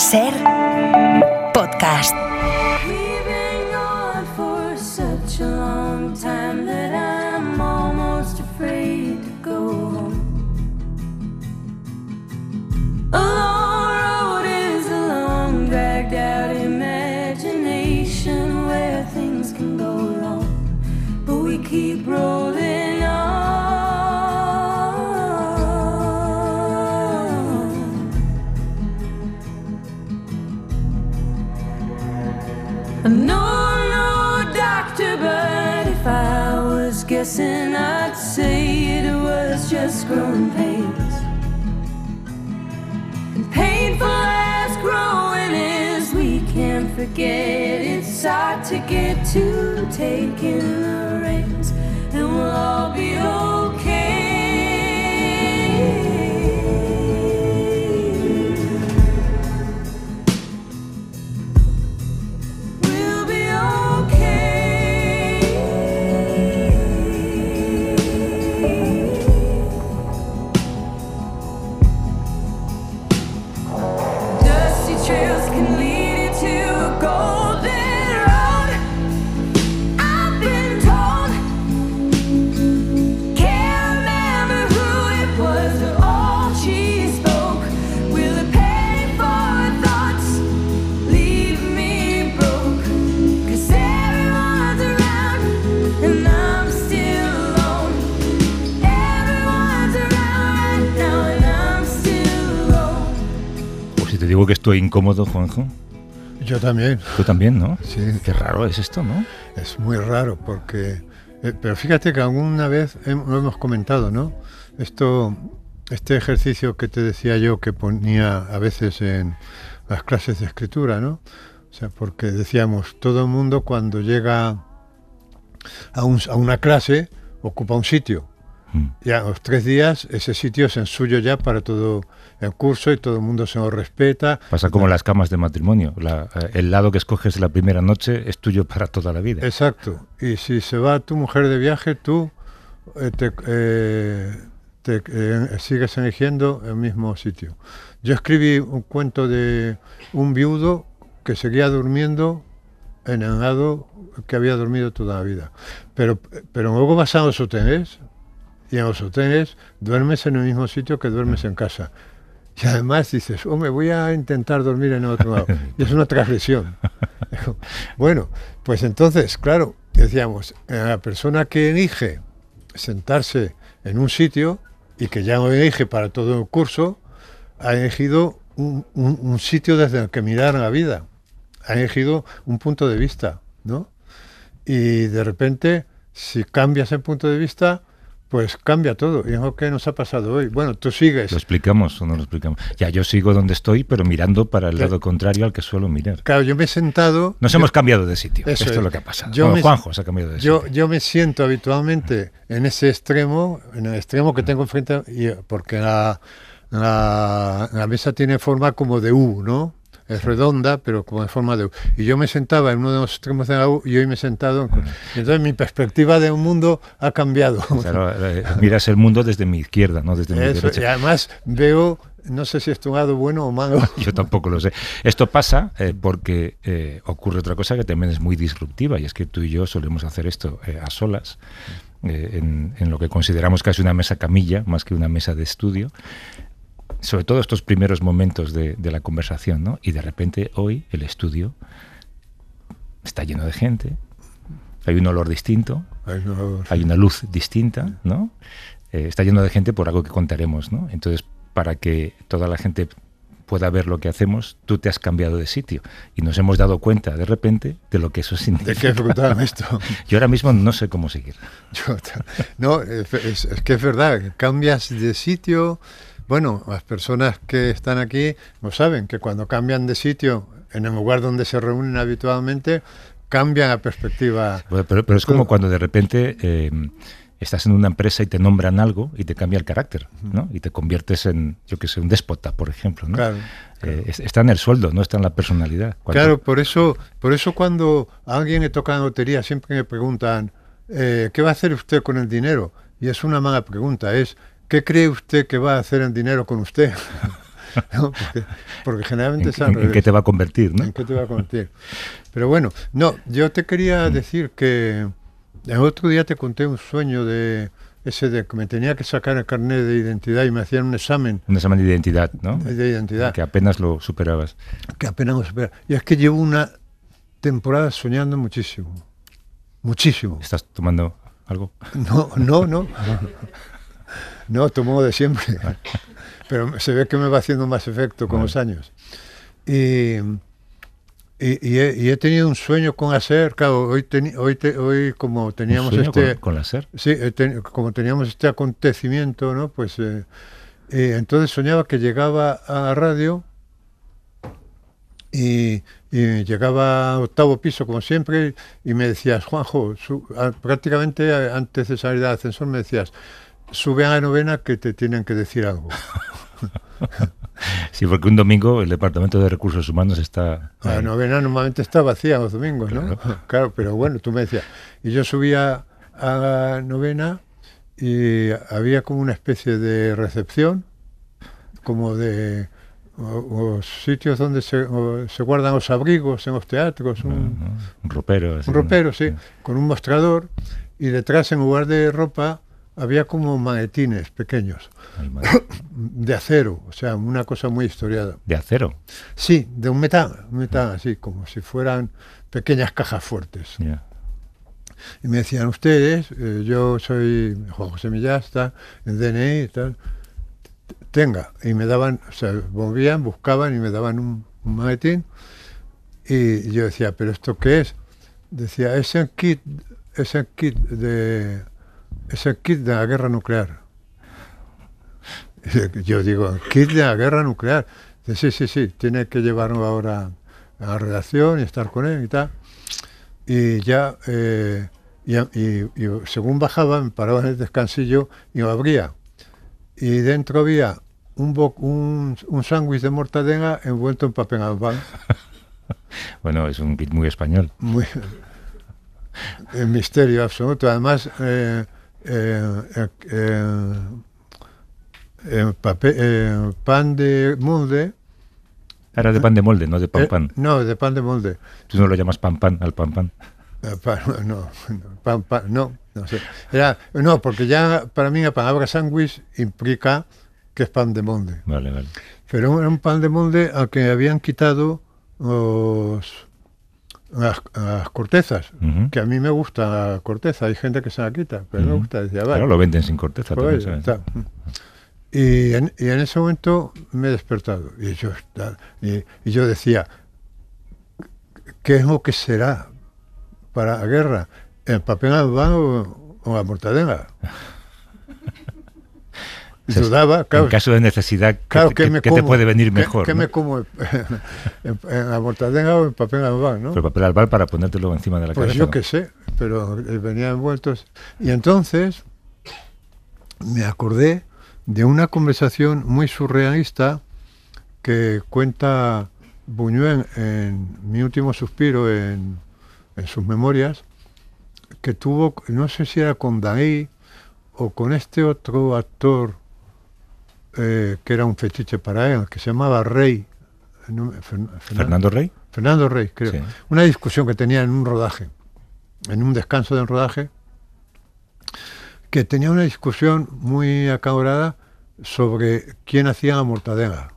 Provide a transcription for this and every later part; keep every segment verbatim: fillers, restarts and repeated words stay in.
Ser podcast. Keep rolling on. No, no, doctor, but if I was guessing, I'd say it was just growing pains. And painful as growing is, we can't forget it's hard to get to taking the reins. And we'll all be okay. We'll be okay. Dusty trails can lead you to a golden Te digo que estoy incómodo, Juanjo. Yo también. Tú también, ¿no? Sí. Qué raro es esto, ¿no? Es muy raro porque... Eh, pero fíjate que alguna vez hem- lo hemos comentado, ¿no? Esto, este ejercicio que te decía yo que ponía a veces en las clases de escritura, ¿no? O sea, porque decíamos, todo el mundo cuando llega a, un, a una clase ocupa un sitio. Y a los tres días ese sitio es en suyo ya para todo el curso y todo el mundo se lo respeta. Pasa como las camas de matrimonio. La, el lado que escoges la primera noche es tuyo para toda la vida. Exacto. Y si se va tu mujer de viaje, tú eh, te, eh, te eh, sigues eligiendo el mismo sitio. Yo escribí un cuento de un viudo que seguía durmiendo en el lado que había dormido toda la vida. Pero, pero luego vas a los hoteles. Y en los hoteles duermes en el mismo sitio que duermes en casa. Y además dices, oh, me voy a intentar dormir en otro lado. Y es una transgresión. Bueno, pues entonces, claro, decíamos, la persona que elige sentarse en un sitio y que ya lo elige para todo el curso, ha elegido un, un, un sitio desde el que mirar la vida. Ha elegido un punto de vista, ¿no? Y de repente, si cambias el punto de vista, pues cambia todo, y es lo que nos ha pasado hoy. Bueno, tú sigues. ¿Lo explicamos o no lo explicamos? Ya, yo sigo donde estoy, pero mirando para el lado contrario al que suelo mirar. Claro, yo me he sentado... Nos yo, hemos cambiado de sitio, eso esto es es lo que ha pasado. Yo Bueno, me, Juanjo se ha cambiado de yo, sitio. Yo me siento habitualmente en ese extremo, en el extremo que tengo enfrente, y, porque la, la, la mesa tiene forma como de U, ¿no? Es redonda, pero como en forma de U. Y yo me sentaba en uno de los extremos de la U y hoy me he sentado. En... Y entonces mi perspectiva de un mundo ha cambiado. Claro, eh, miras el mundo desde mi izquierda, no desde mi Eso, derecha. y además veo, no sé si es tu lado bueno o malo. Yo tampoco lo sé. Esto pasa eh, porque eh, ocurre otra cosa que también es muy disruptiva, y es que tú y yo solemos hacer esto eh, a solas, eh, en, en lo que consideramos casi una mesa camilla, más que una mesa de estudio. Sobre todo estos primeros momentos de, de la conversación, ¿no? Y de repente hoy el estudio está lleno de gente, hay un olor distinto, Ay, no. hay una luz distinta, ¿no? Eh, está lleno de gente por algo que contaremos, ¿no? Entonces, para que toda la gente pueda ver lo que hacemos, tú te has cambiado de sitio y nos hemos dado cuenta de repente de lo que eso significa. De qué brutal esto. Yo ahora mismo no sé cómo seguir. Yo, no, es, es que es verdad, cambias de sitio. Bueno, las personas que están aquí lo saben, que cuando cambian de sitio en el lugar donde se reúnen habitualmente, cambia la perspectiva. Pero, pero, pero es como cuando de repente eh, estás en una empresa y te nombran algo y te cambia el carácter, ¿no? Y te conviertes en, yo qué sé, un déspota, por ejemplo, ¿no? Claro, claro. Eh, está en el sueldo, no está en la personalidad. Cuando... Claro, por eso, por eso cuando a alguien le toca la lotería siempre me preguntan, eh, ¿qué va a hacer usted con el dinero? Y es una mala pregunta, es ¿qué cree usted que va a hacer el dinero con usted? ¿no? Porque, porque generalmente ¿En, es al en, revés. ¿En qué te va a convertir, no? ¿En qué te va a convertir? Pero bueno, no, yo te quería Mm. decir que el otro día te conté un sueño de ese de que me tenía que sacar el carnet de identidad y me hacían un examen Un examen de identidad, ¿no? de identidad Que apenas lo superabas. que apenas me supera. Y es que llevo una temporada soñando muchísimo. Muchísimo. ¿Estás tomando algo? No, no, no. No, tomo de siempre. Pero se ve que me va haciendo más efecto con Vale. los años. Y, y, y, he, y he tenido un sueño con hacer, claro, hoy, teni, hoy, te, hoy como teníamos ¿Un sueño este... con, con la SER? Sí, he ten, como teníamos este acontecimiento, ¿no? Pues eh, eh, entonces soñaba que llegaba a la radio y, y llegaba a octavo piso, como siempre, y me decías, Juanjo, su, a, prácticamente a, antes de salir del ascensor me decías, sube a la novena que te tienen que decir algo. Sí, porque un domingo el Departamento de Recursos Humanos está... La ahí. novena normalmente está vacía los domingos, ¿no? Claro. Claro, pero bueno, tú me decías. Y yo subía a la novena y había como una especie de recepción, como de o, o sitios donde se, o, se guardan los abrigos en los teatros, un, ¿no? Un ropero. así, un ropero, sí, ¿no? con un mostrador, y detrás en lugar de ropa había como maletines pequeños, Ay, madre. de acero, o sea, una cosa muy historiada. De acero. Sí, de un metal, un metal así, como si fueran pequeñas cajas fuertes. Ya. Y me decían, ustedes, eh, yo soy Juan José Millasta, el D N I y tal, tenga. Y me daban, o sea, volvían, buscaban y me daban un, un maletín. Y yo decía, ¿pero esto qué es? Decía, es el kit, es el kit de, es el kit de la guerra nuclear. Y yo digo, kit de la guerra nuclear. Dice, sí, sí, sí, tiene que llevarlo ahora a la redacción y estar con él y tal. Y ya, eh, y, y, y según bajaba, me paraba en el descansillo y lo abría. Y dentro había un, bo, un, un sándwich de mortadela envuelto en papel albal. Bueno, es un kit muy español. Muy, el misterio absoluto. Además, eh, eh, eh, eh, eh, papel, eh, pan de molde. Era de pan de molde, no de pan eh, pan. no, de pan de molde. Tú no lo llamas pan pan al pan pan. Eh, pan, no, no, pan, pan, no, no sé. Era, no, porque ya para mí la palabra sándwich implica que es pan de molde. Vale, vale. Pero era un pan de molde al que habían quitado los, las, las cortezas, Uh-huh. que a mí me gusta la corteza. Hay gente que se la quita, pero Uh-huh. me gusta. Decía, vale, Claro, lo venden sin corteza pues, también, ¿sabes? está. Y, en, y en ese momento me he despertado. Y yo, y, y yo decía, ¿qué es lo que será para la guerra? ¿El papel albal o, o la mortadela? Y dudaba, claro. En caso de necesidad, ¿qué, Claro, te- que qué- me qué te como, puede venir ¿qué- mejor? ¿Qué ¿no? me como? ¿En, en la mortadela o en papel albal, no? Pero papel albal para ponértelo encima de la Pues cabeza. yo ¿no? qué sé, pero eh, venía envueltos. Y entonces me acordé de una conversación muy surrealista que cuenta Buñuel en Mi último suspiro, en, en sus memorias, que tuvo, no sé si era con Dalí o con este otro actor eh, que era un fetiche para él, que se llamaba Rey. No, Fern- Fernando Rey. Fernando Rey, creo. Sí. Una discusión que tenía en un rodaje, en un descanso del rodaje, que tenía una discusión muy acalorada sobre quién hacía la mortadela.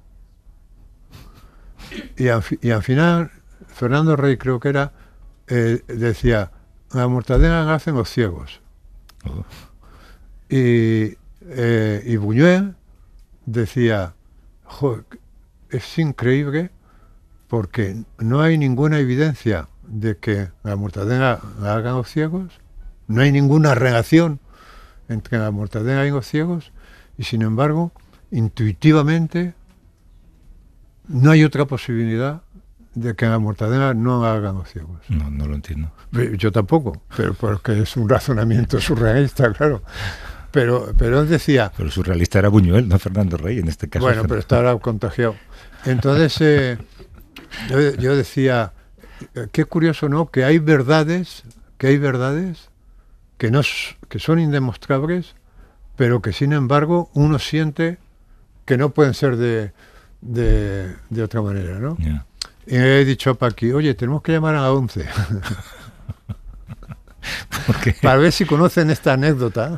Y al, fi- y al final, Fernando Rey, creo que era, eh, decía, la mortadela la hacen los ciegos. Oh. Y, eh, y Buñuel decía, "Jo, es increíble porque no hay ninguna evidencia de que la mortadela la hagan los ciegos, no hay ninguna relación entre la mortadela y los ciegos, y sin embargo, intuitivamente, no hay otra posibilidad de que la mortadela no la hagan los ciegos. No, no lo entiendo. Yo tampoco, pero porque es un razonamiento surrealista, claro. Pero, pero él decía, Pero surrealista era Buñuel, no Fernando Rey, en este caso. bueno, pero estaba contagiado. Entonces, eh, yo, yo decía, eh, qué curioso, ¿no? Que hay verdades, que hay verdades que, no, s- que son indemostrables, pero que sin embargo uno siente que no pueden ser de, de, de otra manera, ¿no? Yeah. Y he dicho a Paqui, oye, tenemos que llamar a la ONCE para ver si conocen esta anécdota,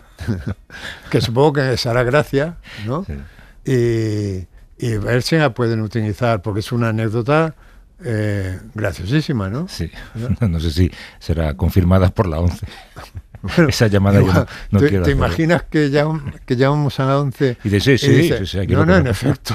que supongo que les hará gracia, ¿no? Sí. Y, y ver si la pueden utilizar, porque es una anécdota eh, graciosísima, ¿no? Sí, no, no sé si será confirmada por la ONCE. Bueno, esa llamada igual, yo no, no ¿te, quiero ¿Te hacerlo. imaginas que, llam, que llamamos a la ONCE? Y dice, sí, y sí, dice, sí, sí, aquí no, lo no, en conozco. efecto.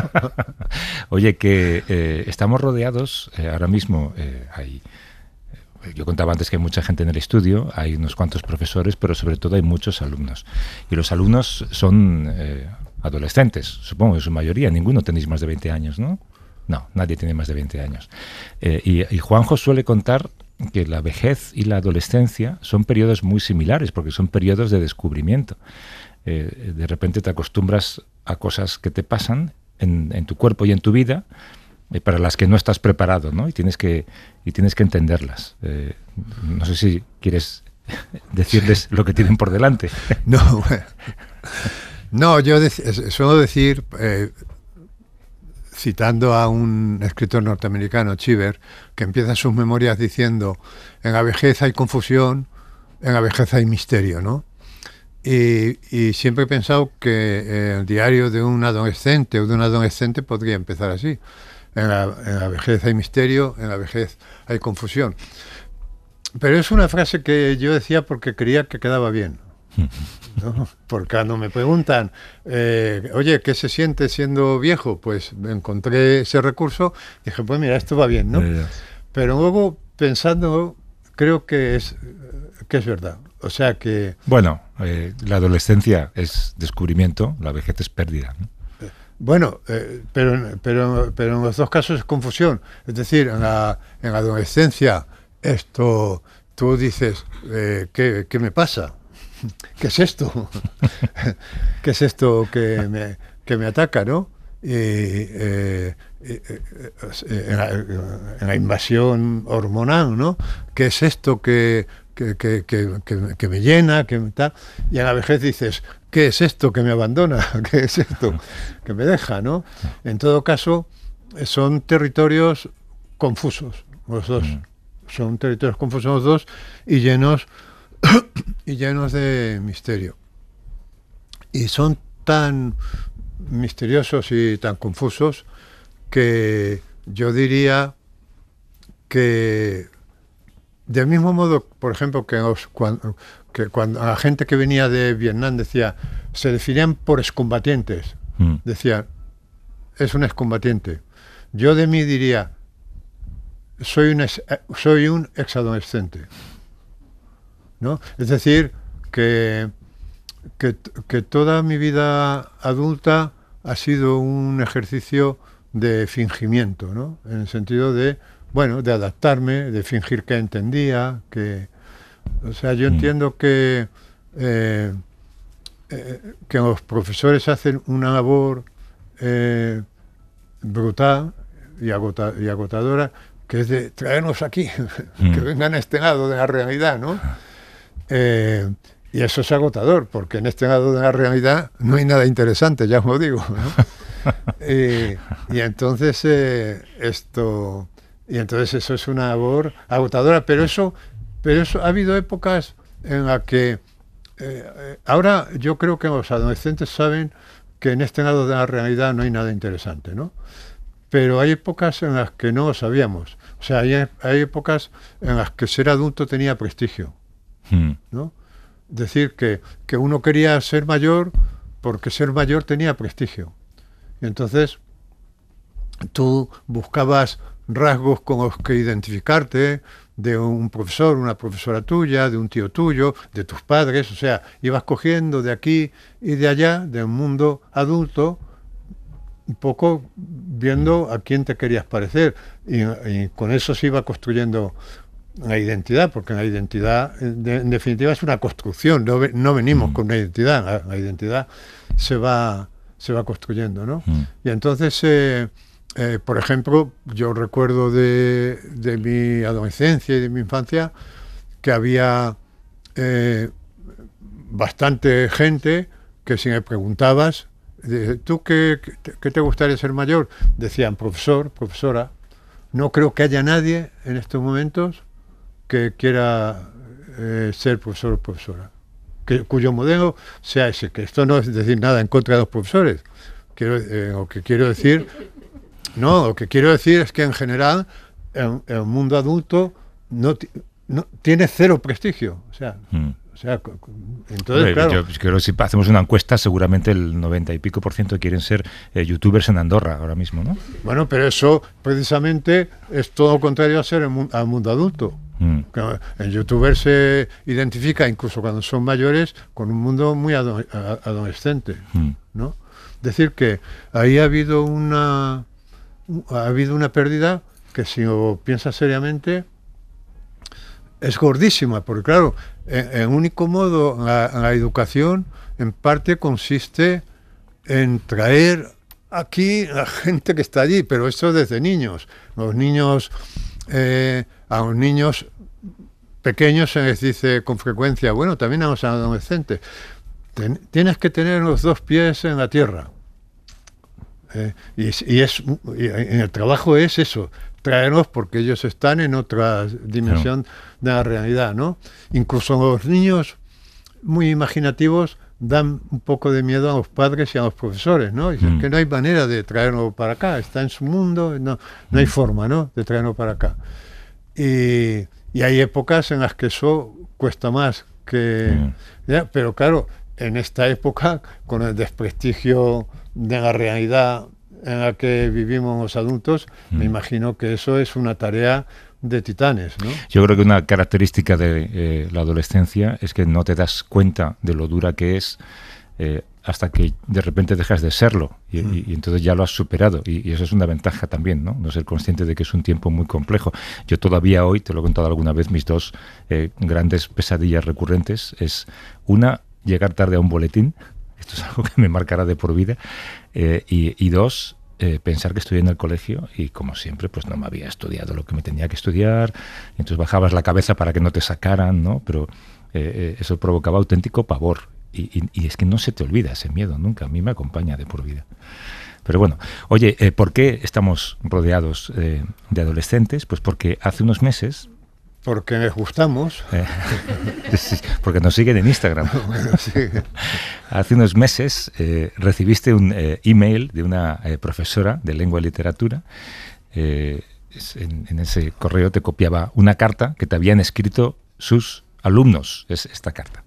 Oye, que eh, estamos rodeados, eh, ahora mismo eh, hay... Yo contaba antes que hay mucha gente en el estudio, hay unos cuantos profesores, pero sobre todo hay muchos alumnos. Y los alumnos son eh, adolescentes, supongo, en su mayoría. Ninguno tenéis más de veinte años, ¿no? No, nadie tiene más de veinte años. Eh, y, y Juanjo suele contar que la vejez y la adolescencia son periodos muy similares, porque son periodos de descubrimiento. Eh, de repente te acostumbras a cosas que te pasan en, en tu cuerpo y en tu vida, eh, para las que no estás preparado, ¿no? Y tienes que, y tienes que entenderlas. Eh, no sé si quieres decirles lo que tienen por delante. No, bueno. No, yo dec- suelo decir, eh, citando a un escritor norteamericano, Cheever, que empieza sus memorias diciendo, en la vejez hay confusión, en la vejez hay misterio, ¿no? Y, y siempre he pensado que el diario de un adolescente o de un adolescente podría empezar así. En la, en la vejez hay misterio, en la vejez hay confusión. Pero es una frase que yo decía porque creía que quedaba bien, ¿no? Porque cuando me preguntan, eh, oye, ¿qué se siente siendo viejo? Pues me encontré ese recurso y dije, pues mira, esto va bien, ¿no? Yeah. Pero luego, pensando, creo que es, que es verdad. O sea que... Bueno, eh, la adolescencia es descubrimiento, la vejez es pérdida, ¿no? Bueno, eh, pero, pero, pero en los dos casos es confusión. Es decir, en la, en la adolescencia, esto, tú dices, eh, ¿qué, ¿qué me pasa? ¿Qué es esto? ¿Qué es esto que me, que me ataca, no? Y, eh, eh, en, la, en la invasión hormonal, ¿no? ¿Qué es esto que, que, que, que, que, que me llena? Que me tal? Y en la vejez dices, ¿qué es esto que me abandona? ¿Qué es esto que me deja, no? En todo caso, son territorios confusos, los dos. Son territorios confusos los dos y llenos y llenos de misterio. Y son tan misteriosos y tan confusos que yo diría que del mismo modo, por ejemplo, que, los, cuando, que cuando la gente que venía de Vietnam decía, se definían por excombatientes, mm. decían, es un excombatiente. Yo de mí diría, soy un ex, soy un exadolescente, ¿no? Es decir, que, que, que toda mi vida adulta ha sido un ejercicio de fingimiento, ¿no? En el sentido de, bueno, de adaptarme, de fingir que entendía, que... O sea, yo mm. entiendo que, eh, eh, que los profesores hacen una labor eh, brutal y, agota, y agotadora, que es de traernos aquí, mm. que vengan a este lado de la realidad, ¿no? Eh, y eso es agotador, porque en este lado de la realidad no hay nada interesante, ya os lo digo, ¿no? y, y entonces eh, esto y entonces eso es una labor agotadora, pero eso pero eso ha habido épocas en las que eh, ahora yo creo que los adolescentes saben que en este lado de la realidad no hay nada interesante, ¿no? Pero hay épocas en las que no lo sabíamos. O sea, hay, hay épocas en las que ser adulto tenía prestigio, ¿no? Es decir, que, que uno quería ser mayor porque ser mayor tenía prestigio. Y entonces tú buscabas rasgos con los que identificarte de un profesor, una profesora tuya, de un tío tuyo, de tus padres. O sea, ibas cogiendo de aquí y de allá, del mundo adulto, un poco viendo a quién te querías parecer. Y, y con eso se iba construyendo la identidad, porque la identidad, de, en definitiva, es una construcción. No, no venimos mm. con una identidad, la, la identidad se va, se va construyendo, ¿no? Mm. Y entonces, eh, eh, por ejemplo, yo recuerdo de, de mi adolescencia y de mi infancia que había eh, bastante gente que si me preguntabas, ¿tú qué, qué te gustaría ser mayor? Decían, profesor, profesora. No creo que haya nadie en estos momentos que quiera eh, ser profesor o profesora, que, cuyo modelo sea ese, que esto no es decir nada en contra de los profesores. Quiero, eh, lo que quiero decir, no, lo que quiero decir es que en general en, en el mundo adulto no, no tiene cero prestigio, o sea, mm. o sea, entonces, claro. Yo creo que si hacemos una encuesta, seguramente el noventa y pico por ciento quieren ser eh, youtubers en Andorra ahora mismo, ¿no? Bueno, pero eso precisamente es todo lo contrario a ser el mu- al mundo adulto. Mm. El youtuber se identifica, incluso cuando son mayores, con un mundo muy ado- adolescente, mm. ¿no? Decir que ahí ha habido una ha habido una pérdida que, si lo piensas seriamente, es gordísima, porque claro, el único modo, la, la educación en parte consiste en traer aquí a la gente que está allí, pero eso desde niños. Los niños, eh, a los niños pequeños se les dice con frecuencia, bueno, también a los adolescentes, ten, tienes que tener los dos pies en la tierra. Eh, y, y, es, y en el trabajo es eso, traerlos porque ellos están en otra dimensión no. de la realidad, ¿no? Incluso los niños muy imaginativos dan un poco de miedo a los padres y a los profesores, ¿no? Dicen mm. que no hay manera de traerlo para acá, está en su mundo, no, no hay forma, ¿no?, de traerlo para acá. Y, y hay épocas en las que eso cuesta más que... Mm. ¿ya? Pero claro, en esta época, con el desprestigio de la realidad en la que vivimos los adultos, mm. me imagino que eso es una tarea de titanes, ¿no? Yo creo que una característica de eh, la adolescencia es que no te das cuenta de lo dura que es eh, hasta que de repente dejas de serlo y, mm. y, y entonces ya lo has superado y, y eso es una ventaja también, ¿no? No ser consciente de que es un tiempo muy complejo. Yo todavía hoy, te lo he contado alguna vez, mis dos eh, grandes pesadillas recurrentes es una, llegar tarde a un boletín. Esto es algo que me marcará de por vida. Eh, y, y dos, eh, pensar que estoy en el colegio y, como siempre, pues no me había estudiado lo que me tenía que estudiar. Y entonces bajabas la cabeza para que no te sacaran, ¿no? Pero eh, eso provocaba auténtico pavor. Y, y, y es que no se te olvida ese miedo nunca. A mí me acompaña de por vida. Pero bueno, oye, eh, ¿por qué estamos rodeados eh, de adolescentes? Pues porque hace unos meses... Porque les gustamos. Eh, sí, porque nos siguen en Instagram. Bueno, sí. Hace unos meses eh, recibiste un eh, email de una eh, profesora de lengua y literatura. Eh, en, en ese correo te copiaba una carta que te habían escrito sus alumnos. Es esta carta.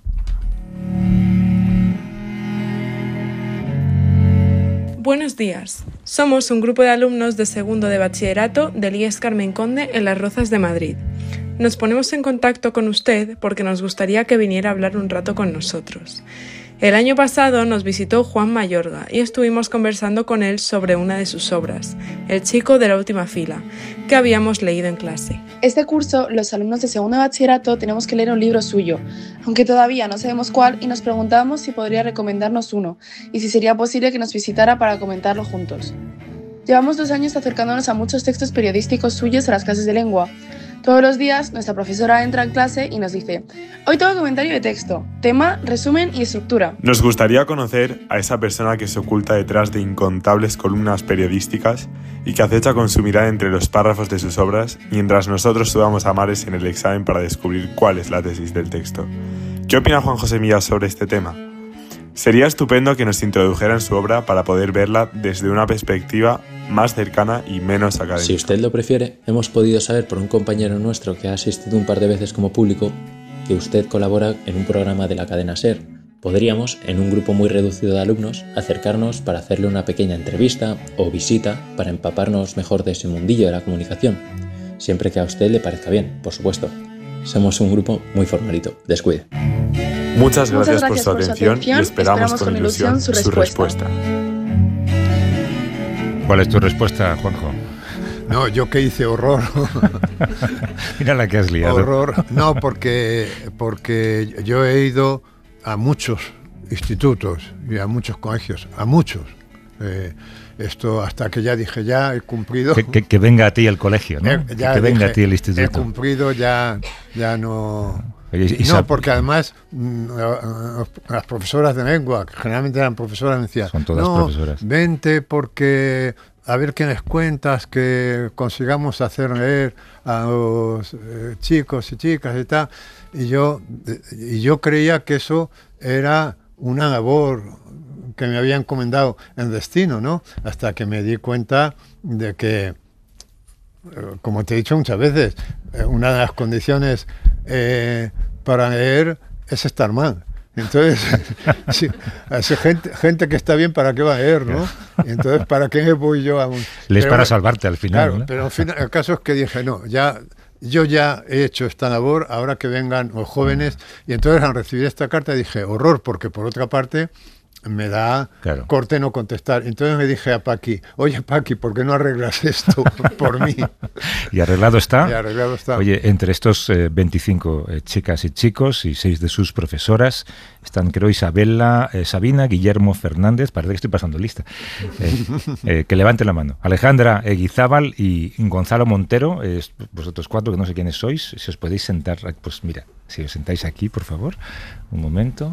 Buenos días. Somos un grupo de alumnos de segundo de bachillerato del I E S Carmen Conde en Las Rozas de Madrid. Nos ponemos en contacto con usted porque nos gustaría que viniera a hablar un rato con nosotros. El año pasado nos visitó Juan Mayorga y estuvimos conversando con él sobre una de sus obras, El chico de la última fila, que habíamos leído en clase. Este curso, los alumnos de segundo de bachillerato tenemos que leer un libro suyo, aunque todavía no sabemos cuál, y nos preguntábamos si podría recomendarnos uno y si sería posible que nos visitara para comentarlo juntos. Llevamos dos años acercándonos a muchos textos periodísticos suyos a las clases de lengua. Todos los días nuestra profesora entra en clase y nos dice: hoy tengo comentario de texto, tema, resumen y estructura. Nos gustaría conocer a esa persona que se oculta detrás de incontables columnas periodísticas y que acecha con su mirada entre los párrafos de sus obras, mientras nosotros sudamos a mares en el examen para descubrir cuál es la tesis del texto. ¿Qué opina Juan José Millás sobre este tema? Sería estupendo que nos introdujera en su obra para poder verla desde una perspectiva más cercana y menos académica. Si usted lo prefiere, hemos podido saber por un compañero nuestro que ha asistido un par de veces como público que usted colabora en un programa de la cadena SER. Podríamos, en un grupo muy reducido de alumnos, acercarnos para hacerle una pequeña entrevista o visita para empaparnos mejor de ese mundillo de la comunicación, siempre que a usted le parezca bien, por supuesto. Somos un grupo muy formalito, descuide. Muchas gracias, Muchas gracias por, su, por atención, su atención y esperamos, esperamos con ilusión su respuesta. su respuesta. ¿Cuál es tu respuesta, Juanjo? No, yo que hice horror. Mira la que has liado. Horror. No, porque, porque yo he ido a muchos institutos y a muchos colegios, a muchos. Eh, esto hasta que ya dije, ya he cumplido. Que, que, que venga a ti el colegio, ¿no? Eh, ya que dije, venga a ti el instituto. He cumplido, ya, ya no... Y, y no, porque además las profesoras de lengua, que generalmente eran profesoras, me decían, son todas no, profesoras. Vente porque a ver qué les cuentas, que consigamos hacer leer a los eh, chicos y chicas y tal. Y yo, y yo creía que eso era una labor que me había encomendado el destino, ¿no? Hasta que me di cuenta de que, como te he dicho muchas veces, una de las condiciones eh, para leer es estar mal. Entonces, sí, hace gente, gente que está bien, ¿para qué va a leer, no? Entonces, ¿para qué voy yo a un...? Les para bueno, salvarte al final, claro, ¿no? pero al final, el caso es que dije, no, ya... Yo ya he hecho esta labor, ahora que vengan los jóvenes, y entonces al recibir esta carta dije, horror, porque por otra parte me da claro. corte no contestar. Entonces me dije a Paqui, oye Paqui, ¿por qué no arreglas esto por mí? Y arreglado está. Y arreglado está. Oye, entre estos eh, veinticinco eh, chicas y chicos y seis de sus profesoras están, creo, Isabela, eh, Sabina, Guillermo Fernández, parece que estoy pasando lista, eh, eh, que levanten la mano. Alejandra Eguizábal y Gonzalo Montero, eh, vosotros cuatro, que no sé quiénes sois, si os podéis sentar, pues mira, si os sentáis aquí, por favor, un momento.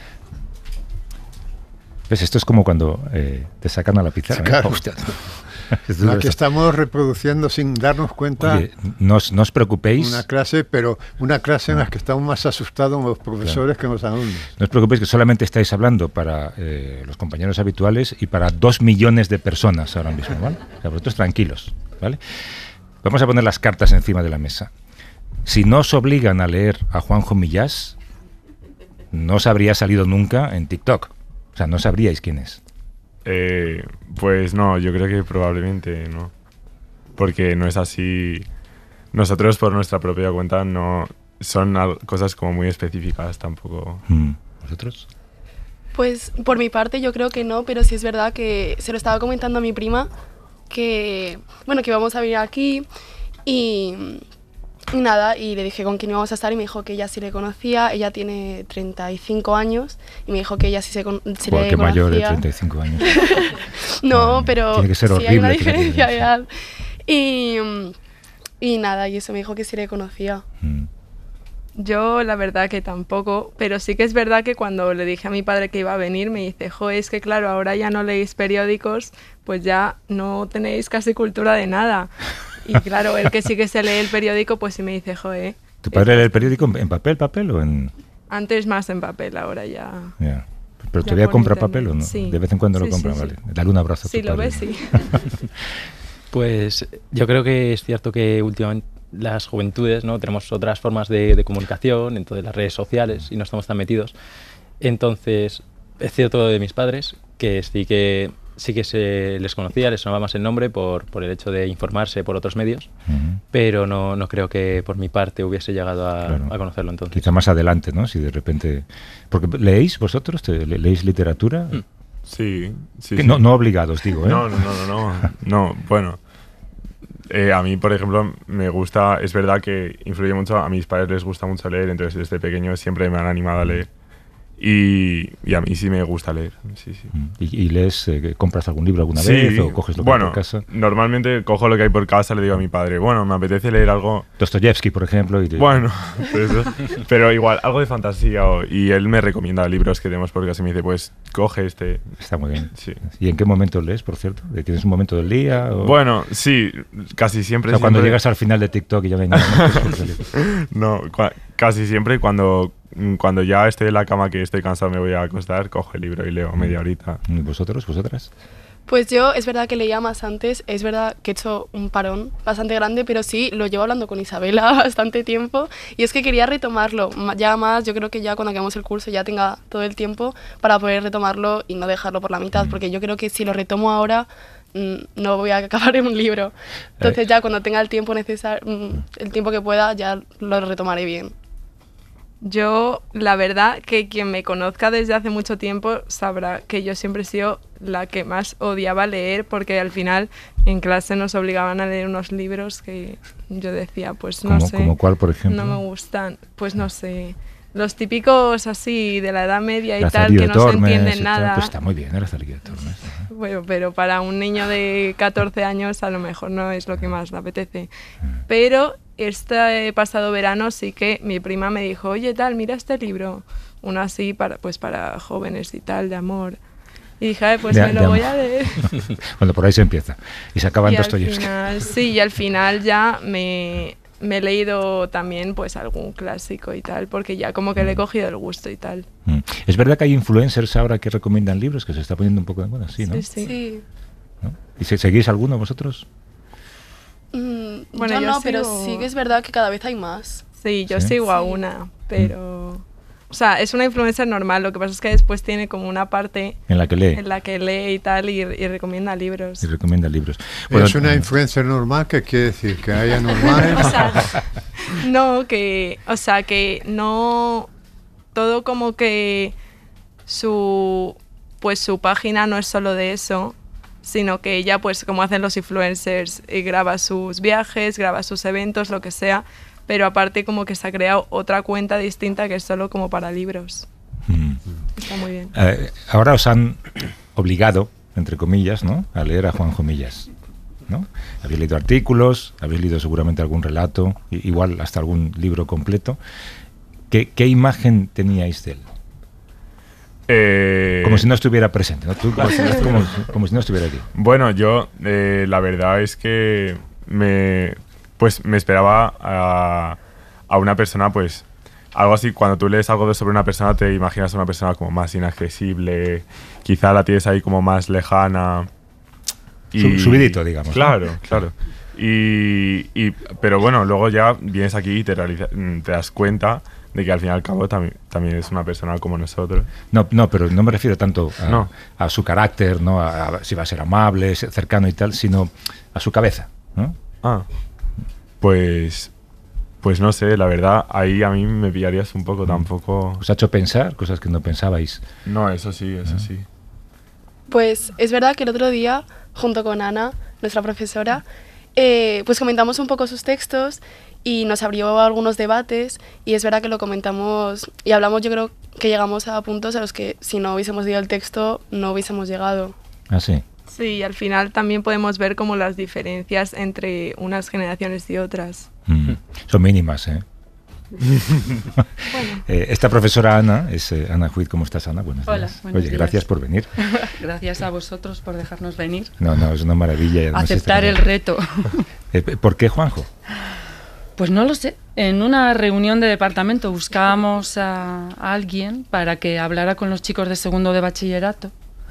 ¿Ves? Esto es como cuando eh, te sacan a la pizarra. Sí, claro. ¿eh? Hostia. Aquí estamos reproduciendo sin darnos cuenta. Oye, no, os, no os preocupéis. Una clase, pero una clase en la que estamos más asustados los profesores claro. que los alumnos. No os preocupéis, que solamente estáis hablando para eh, los compañeros habituales y para dos millones de personas ahora mismo, ¿vale? O sea, vosotros tranquilos, ¿vale? Vamos a poner las cartas encima de la mesa. Si no os obligan a leer a Juanjo Millás, no os habría salido nunca en TikTok. O sea, no sabríais quién es. Eh, pues no, yo creo que probablemente no. Porque no es así. Nosotros por nuestra propia cuenta no son al- cosas como muy específicas tampoco. Mm. ¿Vosotros? Pues por mi parte yo creo que no, pero sí es verdad que se lo estaba comentando a mi prima que, bueno, que íbamos a venir aquí y, y nada, y le dije con quién íbamos a estar y me dijo que ella sí le conocía, ella tiene treinta y cinco años y me dijo que ella sí, se con, sí Buah, le qué conocía. mayor, de treinta y cinco años. No, Ah, pero tiene que ser sí hay una horrible, tiene que diferencia ser, de sí. edad. Y, y nada, y eso me dijo que sí le conocía. Mm. Yo la verdad que tampoco, pero sí que es verdad que cuando le dije a mi padre que iba a venir me dice, jo, es que claro, ahora ya no leéis periódicos, pues ya no tenéis casi cultura de nada. Y claro, el que sí que se lee el periódico, pues sí me dice, jo, eh. ¿Tu padre lee el periódico en, en papel, papel o en...? Antes más en papel, ahora ya... Yeah. ¿Pero Ya todavía por compra internet, papel o no? sí. De vez en cuando lo Sí, compra, sí, sí. vale. Dale un abrazo a tu Si lo padre. ves, sí. Pues yo creo que es cierto que últimamente las juventudes, ¿no? Tenemos otras formas de, de comunicación, entonces las redes sociales, y no estamos tan metidos. Entonces, es cierto de mis padres que sí que sí que se les conocía, les sonaba más el nombre por, por el hecho de informarse por otros medios, Ujú. pero no, no creo que por mi parte hubiese llegado a, Claro. a conocerlo entonces. Quizá más adelante, ¿no? Si de repente... Porque ¿leéis vosotros? ¿Te- le- ¿Leéis literatura? Mm. Sí, sí. Que sí. no, no obligados, digo, ¿eh? No, no, no, no, no. No, bueno. Eh, a mí, por ejemplo, me gusta, es verdad que influye mucho, a mis padres les gusta mucho leer, entonces desde pequeño siempre me han animado a leer. Y, y a mí sí me gusta leer, sí, sí. Mm. ¿Y, y lees, eh, compras algún libro alguna Sí, vez o coges lo que bueno, hay por casa? normalmente cojo lo que hay por casa, le digo a mi padre, bueno, me apetece leer algo, Dostoyevsky, por ejemplo. Y te- bueno, eso, pero igual, algo de fantasía, o- y él me recomienda libros que tenemos por casa y me dice, pues coge este. Está muy bien. Sí. ¿Y en qué momento lees, por cierto? ¿Tienes un momento del día? O... Bueno, sí, casi siempre. O sea, cuando siempre- llegas al final de TikTok y ya venga. No, cua- casi siempre cuando, cuando ya estoy en la cama que estoy cansado me voy a acostar, cojo el libro y leo media horita. ¿Vosotros? ¿Vosotras? Pues yo, es verdad que leía más antes, es verdad que he hecho un parón bastante grande, pero sí, lo llevo hablando con Isabela bastante tiempo y es que quería retomarlo, ma- ya más, yo creo que ya cuando acabemos el curso ya tenga todo el tiempo para poder retomarlo y no dejarlo por la mitad, porque yo creo que si lo retomo ahora mm, no voy a acabar en un libro. Entonces ya cuando tenga el tiempo necesario, el tiempo que pueda, ya lo retomaré bien. Yo, la verdad, que quien me conozca desde hace mucho tiempo sabrá que yo siempre he sido la que más odiaba leer, porque al final en clase nos obligaban a leer unos libros que yo decía, pues no ¿Como, sé, como cuál, por ejemplo? no me gustan, pues no sé, los típicos así de la Edad Media y Lazarillo tal, de que no se Tormes entienden y tal. nada. Pues está muy bien, el Lazarillo de Tormes. Ajá. Bueno, pero para un niño de catorce años a lo mejor no es lo que más le apetece. Pero este pasado verano sí que mi prima me dijo, oye, tal, mira este libro, uno así para, pues para jóvenes y tal, de amor. Y dije, Ay, pues de, me lo voy a leer. Bueno, por ahí se empieza. Y se acaba en Y al Dostoyevski. final, sí, y al final ya me, me he leído también pues algún clásico y tal, porque ya como que le he cogido el gusto y tal. Mm. Es verdad que hay influencers ahora que recomiendan libros, que se está poniendo un poco de moda, sí, ¿no? Sí, sí. Sí. ¿No? ¿Y se, seguís alguno vosotros? Mm, Bueno, yo, yo no, pero sigo- sí que es verdad que cada vez hay más. Sí, yo ¿Sí? sigo a Sí. una, pero... O sea, es una influencer normal, lo que pasa es que después tiene como una parte En la que lee en la que lee y tal y, y recomienda libros. y recomienda libros. Es una mm, influencer normal, ¿qué quiere decir? Que haya normales. O sea, no, que, o sea, que no, todo como que su, pues su página no es solo de eso, sino que ella, pues como hacen los influencers, eh, graba sus viajes, graba sus eventos, lo que sea, pero aparte como que se ha creado otra cuenta distinta que es solo como para libros. mm. Está muy bien. Eh, ahora os han obligado, entre comillas, ¿no?, a leer a Juanjo Millas, ¿no? Habéis leído artículos, habéis leído seguramente algún relato, i- igual hasta algún libro completo. ¿Qué, qué imagen teníais de él? Eh, Como si no estuviera presente, ¿no? Tú, como, si, como- como si no estuviera aquí. Bueno, yo eh, la verdad es que me, pues, me esperaba a, a una persona, pues, algo así, cuando tú lees algo de sobre una persona te imaginas a una persona como más inaccesible, quizá la tienes ahí como más lejana. Su- subidito, digamos, ¿no? Claro, claro. Y, y- pero bueno, luego ya vienes aquí y te, realiza- te das cuenta de que al fin y al cabo también, también es una persona como nosotros. No, no, pero no me refiero tanto a, No. a su carácter, ¿no? A, a si va a ser amable, ser cercano y tal, sino a su cabeza, ¿no? Ah, pues, pues no sé, la verdad, ahí a mí me pillarías un poco, tampoco... Os ha hecho pensar cosas que no pensabais. No, eso sí, eso sí. Pues es verdad que el otro día, junto con Ana, nuestra profesora, eh, pues comentamos un poco sus textos y nos abrió algunos debates y es verdad que lo comentamos y hablamos, yo creo que llegamos a puntos a los que si no hubiésemos leído el texto no hubiésemos llegado. Ah, sí. Sí, y al final también podemos ver como las diferencias entre unas generaciones y otras. Mm. Son mínimas, ¿eh? Eh, esta profesora Ana es eh, Ana Huid. ¿Cómo estás, Ana? Buenos Hola, días. buenos Oye, días. gracias por venir. Gracias a vosotros por dejarnos venir. No, no, es una maravilla. y además Aceptar está el genial. reto. Eh, ¿Por qué Juanjo? Pues no lo sé. En una reunión de departamento buscábamos a, a alguien para que hablara con los chicos de segundo de bachillerato.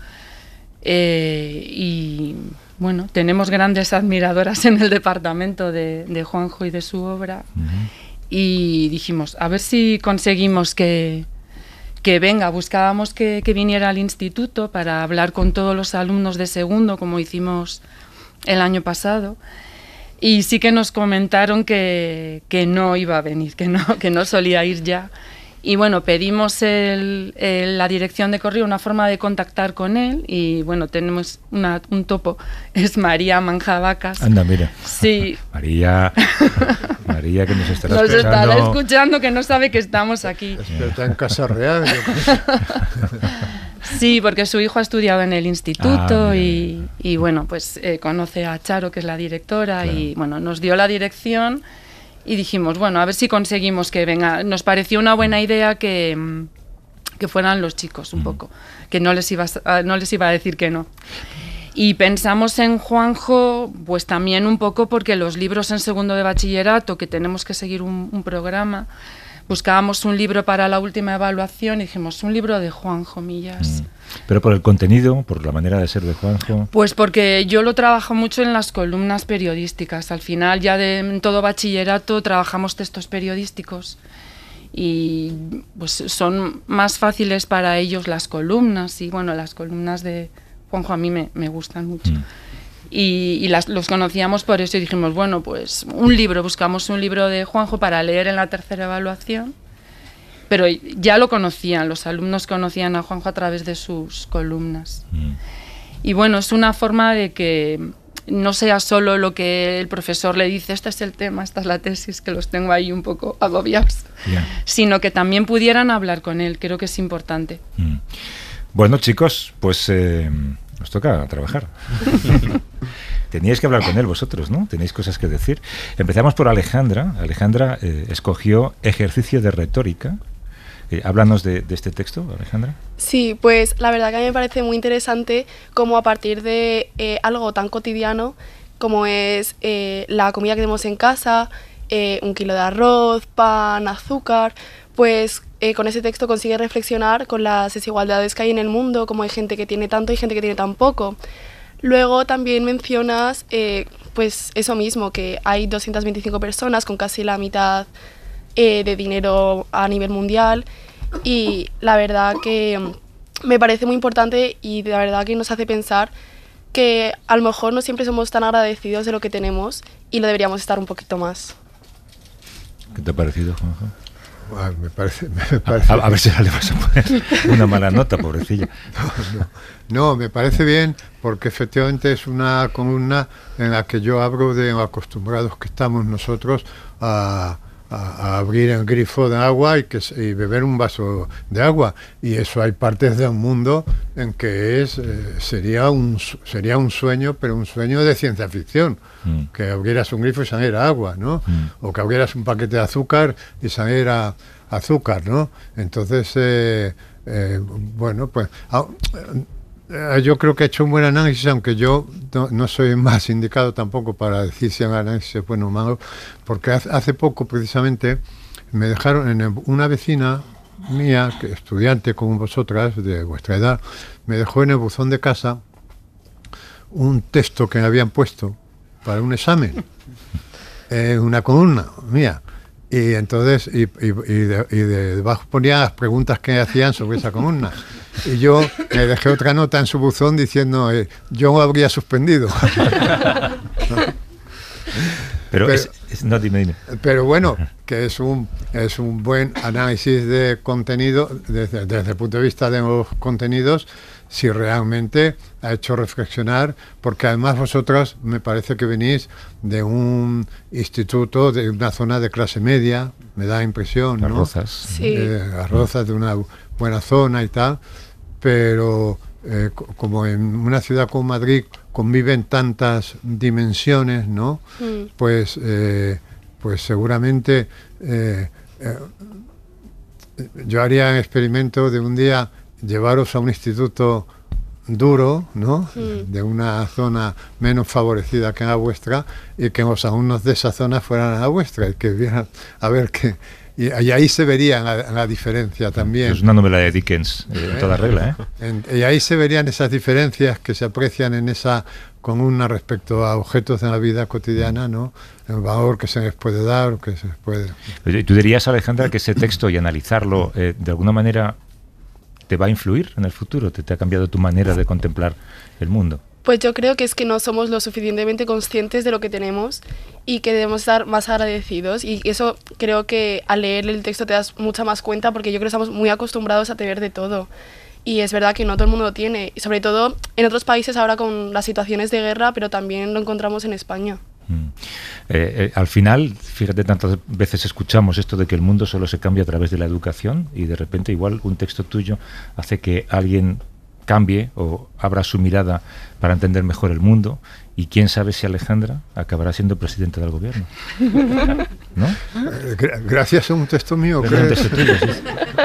Eh, y bueno, tenemos grandes admiradoras en el departamento de, de Juanjo y de su obra. Ujú. Y dijimos, a ver si conseguimos que, que venga. Buscábamos que, que viniera al instituto para hablar con todos los alumnos de segundo, como hicimos el año pasado. Y sí que nos comentaron que, que no iba a venir, que no, que no solía ir ya. Y bueno, pedimos el, el- la dirección de correo, una forma de contactar con él. Y bueno, tenemos una, un topo, es María Manjavacas. Anda, mira. Sí. María, María, que nos estará Nos escuchando. estará escuchando, que no sabe que estamos aquí. Está en Casa Real. yo- Sí, porque su hijo ha estudiado en el instituto Ah, mira, y, mira. y, bueno, pues eh, conoce a Charo, que es la directora, Claro. y bueno, nos dio la dirección y dijimos, bueno, a ver si conseguimos que venga. Nos pareció una buena idea que, mm, que fueran los chicos un poco, que no les, iba a, no les iba a decir que no. Y pensamos en Juanjo, pues también un poco porque los libros en segundo de bachillerato, que tenemos que seguir un, un programa, buscábamos un libro para la última evaluación y dijimos, un libro de Juanjo Millas. Mm. Pero por el contenido, por la manera de ser de Juanjo. Pues porque yo lo trabajo mucho en las columnas periodísticas. Al final, ya de en todo bachillerato trabajamos textos periodísticos y pues son más fáciles para ellos las columnas. Y bueno, las columnas de Juanjo a mí me, me gustan mucho. Mm. Y, y las, los conocíamos por eso y dijimos, bueno, pues un libro, buscamos un libro de Juanjo para leer en la tercera evaluación. Pero ya lo conocían, los alumnos conocían a Juanjo a través de sus columnas. Mm. Y bueno, es una forma de que no sea solo lo que el profesor le dice, este es el tema, esta es la tesis, que los tengo ahí un poco agobiados, Ya. sino que también pudieran hablar con él, creo que es importante. Mm. Bueno, chicos, pues eh, nos toca trabajar. teníais que hablar con él vosotros, ¿no? Tenéis cosas que decir. Empezamos por Alejandra. Alejandra eh, escogió ejercicio de retórica. Eh, háblanos de, de este texto, Alejandra. Sí, pues la verdad que a mí me parece muy interesante cómo a partir de eh, algo tan cotidiano como es eh, la comida que tenemos en casa, eh, un kilo de arroz, pan, azúcar, pues eh, con ese texto consigue reflexionar con las desigualdades que hay en el mundo, como hay gente que tiene tanto y gente que tiene tan poco. Luego también mencionas eh, pues eso mismo, que hay doscientas veinticinco personas con casi la mitad eh, de dinero a nivel mundial, y la verdad que me parece muy importante y la verdad que nos hace pensar que a lo mejor no siempre somos tan agradecidos de lo que tenemos y lo deberíamos estar un poquito más. ¿Qué te ha parecido, Juanjo? Bueno, me parece, me parece a, a, a ver si le vas a poner una mala nota, pobrecilla. No, no, no, me parece bien porque efectivamente es una columna en la que yo hablo de acostumbrados que estamos nosotros a, a, a abrir el grifo de agua y, que, y beber un vaso de agua, y eso hay partes del mundo en que es eh, sería un sería un sueño, pero un sueño de ciencia ficción, mm. que abrieras un grifo y saliera agua, ¿no? Mm. O que abrieras un paquete de azúcar y saliera azúcar, ¿no? Entonces eh, eh, bueno, pues ah, eh, yo creo que ha hecho un buen análisis, aunque yo no, no soy más indicado tampoco para decir si el análisis es bueno o malo, porque hace, hace poco precisamente me dejaron en el, una vecina mía, que estudiante como vosotras, de vuestra edad, me dejó en el buzón de casa un texto que me habían puesto para un examen, eh, una columna mía. Y entonces, y, y, y, de, y de debajo ponía las preguntas que hacían sobre esa columna. Y yo le dejé otra nota en su buzón diciendo, eh, yo habría suspendido. ¿No? Pero, pero, es, es, no, dime, dime. pero bueno, que es un, es un buen análisis de contenido, desde, desde el punto de vista de los contenidos, si realmente ha hecho reflexionar, porque además vosotros me parece que venís de un instituto, de una zona de clase media, me da impresión, ¿no? Las Rozas. Sí. Eh, Las Rozas, de una buena zona y tal, pero eh, como en una ciudad como Madrid conviven tantas dimensiones, ¿no? Mm. Pues, eh, pues seguramente eh, eh, yo haría el experimento de un día llevaros a un instituto duro, ¿no? Mm. De una zona menos favorecida que la vuestra, y que los alumnos de esa zona fueran a la vuestra y que vieran a ver qué. Y, y ahí se vería la, la diferencia también. Es una novela de Dickens, eh, en toda regla, ¿eh? En, y ahí se verían esas diferencias que se aprecian en esa columna respecto a objetos de la vida cotidiana, ¿no? El valor que se les puede dar, o que se les puede. ¿Tú dirías, Alejandra, que ese texto y analizarlo eh, de alguna manera te va a influir en el futuro? ¿Te, te ha cambiado tu manera de contemplar el mundo? Pues yo creo que es que no somos lo suficientemente conscientes de lo que tenemos y que debemos estar más agradecidos, y eso creo que al leer el texto te das mucha más cuenta, porque yo creo que estamos muy acostumbrados a tener de todo y es verdad que no todo el mundo lo tiene, y sobre todo en otros países ahora con las situaciones de guerra, pero también lo encontramos en España. Mm. Eh, eh, al final, fíjate, tantas veces escuchamos esto de que el mundo solo se cambia a través de la educación, y de repente igual un texto tuyo hace que alguien cambie o abra su mirada para entender mejor el mundo, y quién sabe si Alejandra acabará siendo presidenta del gobierno, ¿no? Eh, gracias a un texto mío. Un texto tuyo, sí.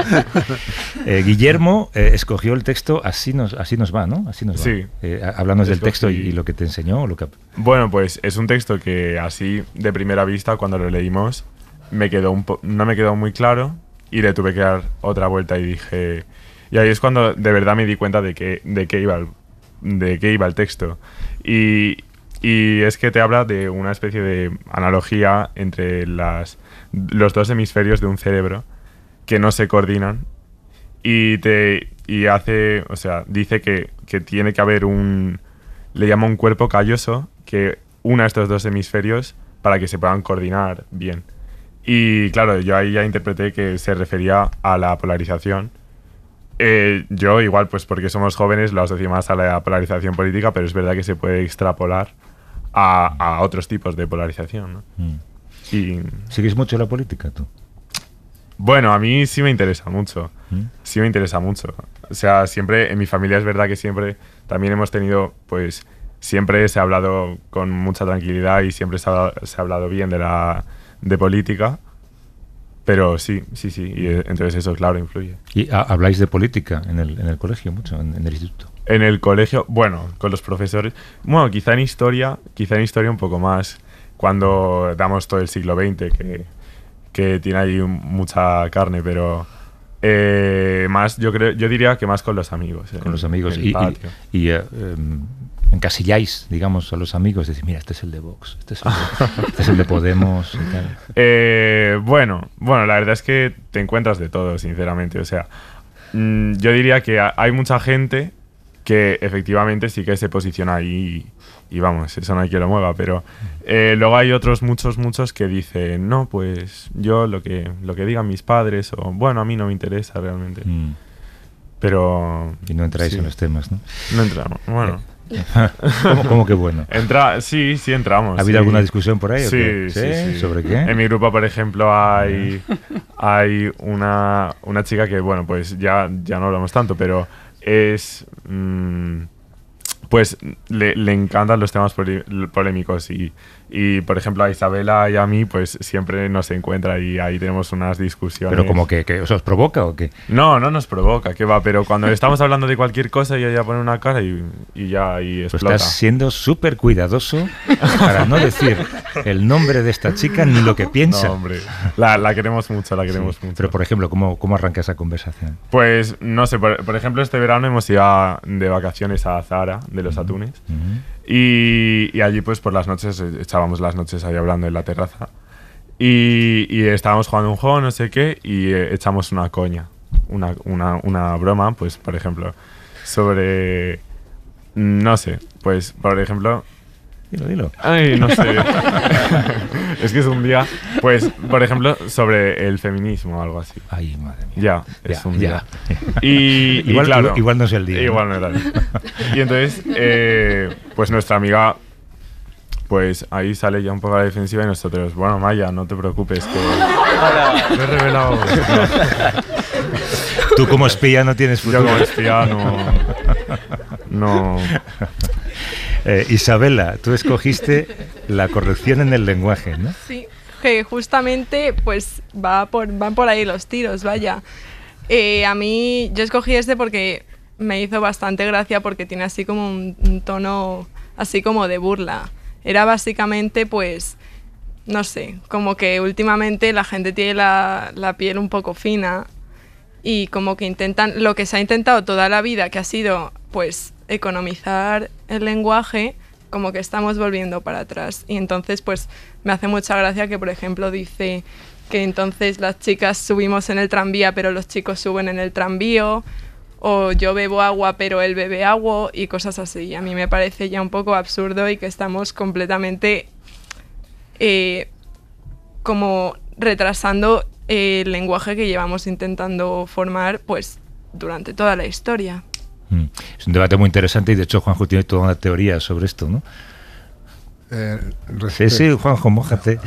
eh, Guillermo eh, escogió el texto Así nos, así nos va, ¿no? Así nos va. Sí. Eh, háblanos del texto y, y lo que te enseñó. Lo que... Bueno, pues es un texto que así de primera vista, cuando lo leímos, me quedó un po- no me quedó muy claro, y le tuve que dar otra vuelta y dije... Y ahí es cuando de verdad me di cuenta de que de qué iba el, de qué iba el texto. Y, y es que te habla de una especie de analogía entre las, los dos hemisferios de un cerebro que no se coordinan, y te y hace, o sea, dice que, que tiene que haber un, le llama un cuerpo calloso que una estos dos hemisferios para que se puedan coordinar bien. Y claro, yo ahí ya interpreté que se refería a la polarización. Eh, yo igual, pues porque somos jóvenes, lo asocio más a la polarización política, pero es verdad que se puede extrapolar a, a otros tipos de polarización, ¿no? Mm. Y, ¿Sigues mucho la política tú? Bueno, a mí sí me interesa mucho, ¿Mm? sí me interesa mucho. O sea, siempre, en mi familia es verdad que siempre también hemos tenido, pues, siempre se ha hablado con mucha tranquilidad y siempre se ha, se ha hablado bien de la de política, pero sí, sí, sí, y entonces eso, claro, influye. ¿Y a, habláis de política en el, en el colegio mucho, en, en el instituto? En el colegio, bueno, con los profesores, bueno, quizá en historia, quizá en historia un poco más, cuando damos todo el siglo veinte, que, que tiene ahí un, mucha carne, pero... Eh, más, yo creo, yo diría que más con los amigos. Con en, los amigos. Y, y, y uh, um, encasilláis, digamos, a los amigos, decir, mira, este es el de Vox, este es el de, este es el de Podemos y tal. Eh, bueno, bueno, la verdad es que te encuentras de todo, sinceramente. O sea, mmm, yo diría que hay mucha gente que efectivamente sí que se posiciona ahí y, y vamos, eso no hay quien lo mueva, pero eh, luego hay otros muchos, muchos que dicen, no, pues yo lo que, lo que digan mis padres, o bueno, a mí no me interesa realmente. Mm. Pero... Y no entráis sí. en los temas, ¿no? No entramos, bueno... ¿Cómo, ¿Cómo que bueno? Entra, sí, sí entramos. ¿Ha habido sí. alguna discusión por ahí? Sí, ¿o qué? sí, ¿Sí? sí. ¿Sobre qué? En mi grupo, por ejemplo, hay, hay una, una chica que, bueno, pues ya, ya no hablamos tanto, pero es... Mmm, pues le, le encantan los temas polémicos y, y, por ejemplo, a Isabela y a mí, pues siempre nos encuentra y ahí tenemos unas discusiones. ¿Pero como que, que os provoca o qué? No, no nos provoca, ¿qué va? Pero cuando estamos hablando de cualquier cosa, ella ya pone una cara y, y ya ahí explota. Pues estás siendo súper cuidadoso para no decir el nombre de esta chica ni lo que piensa. No, hombre, la, la queremos mucho, la queremos sí. mucho. Pero, por ejemplo, ¿cómo, cómo arranca esa conversación? Pues, no sé, por, por ejemplo, este verano hemos ido a, de vacaciones a Zahara, de los atunes. Uh-huh. y, y allí pues por las noches echábamos las noches ahí hablando en la terraza y, y estábamos jugando un juego no sé qué y eh, echamos una coña una, una, una broma pues por ejemplo sobre no sé pues por ejemplo Dilo, dilo. Ay, no sé. Es que es un día, pues, por ejemplo, sobre el feminismo o algo así. Ay, madre mía. Ya, es ya, un ya. día. Y, y igual, claro, igual, igual no es el día. Igual no, no era el día. Y entonces, eh, pues nuestra amiga, pues ahí sale ya un poco a la defensiva y nosotros, bueno, Maya, no te preocupes, que lo he revelado. No. Tú como espía no tienes futuro. Yo como espía no... no. Eh, Isabela, tú escogiste la corrección en el lenguaje, ¿no? Sí, que justamente pues va por, van por ahí los tiros, vaya. Eh, a mí, yo escogí este porque me hizo bastante gracia porque tiene así como un, un tono así como de burla. Era básicamente pues, no sé, como que últimamente la gente tiene la, la piel un poco fina y como que intentan, lo que se ha intentado toda la vida, que ha sido pues economizar el lenguaje, como que estamos volviendo para atrás. Y entonces pues me hace mucha gracia que por ejemplo dice que entonces las chicas subimos en el tranvía pero los chicos suben en el tranvío, o yo bebo agua pero él bebe agua y cosas así. A mí me parece ya un poco absurdo y que estamos completamente eh, como retrasando el lenguaje que llevamos intentando formar pues durante toda la historia. Es un debate muy interesante y de hecho Juanjo tiene toda una teoría sobre esto, ¿no? Eh, sí, sí, Juanjo, mójate.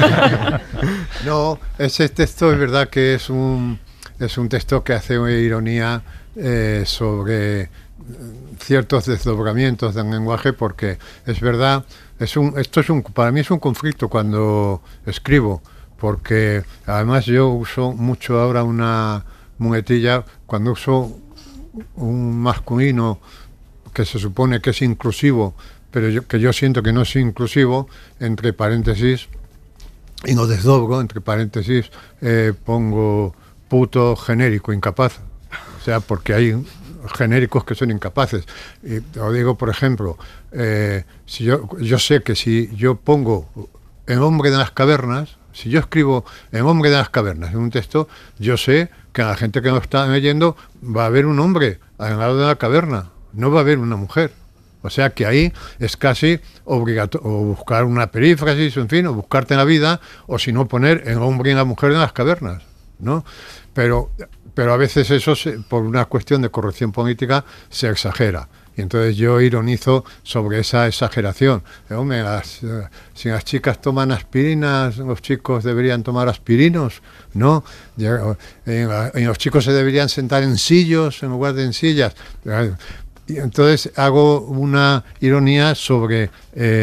No, ese texto es verdad que es un, es un texto que hace una ironía eh, sobre ciertos desdoblamientos del lenguaje porque es verdad, es un, esto es un, para mí es un conflicto cuando escribo porque además yo uso mucho ahora una muletilla cuando uso un masculino que se supone que es inclusivo, pero yo, que yo siento que no es inclusivo, entre paréntesis, y no desdoblo, entre paréntesis, eh, pongo puto genérico, incapaz. O sea, porque hay genéricos que son incapaces. Y lo digo, por ejemplo, eh, si yo, yo sé que si yo pongo el hombre de las cavernas, si yo escribo el hombre de las cavernas en un texto, yo sé que a la gente que nos está leyendo va a haber un hombre al lado de la caverna, no va a haber una mujer. O sea que ahí es casi obligatorio o buscar una perífrasis, en fin, o buscarte en la vida, o si no poner el hombre y la mujer en las cavernas, ¿no? Pero, pero a veces eso, se, por una cuestión de corrección política, se exagera. Y entonces yo ironizo sobre esa exageración. Hombre, las, eh, si las chicas toman aspirinas, los chicos deberían tomar aspirinos, ¿no? Y, y los chicos se deberían sentar en sillos en lugar de en sillas. y entonces hago una ironía sobre eh,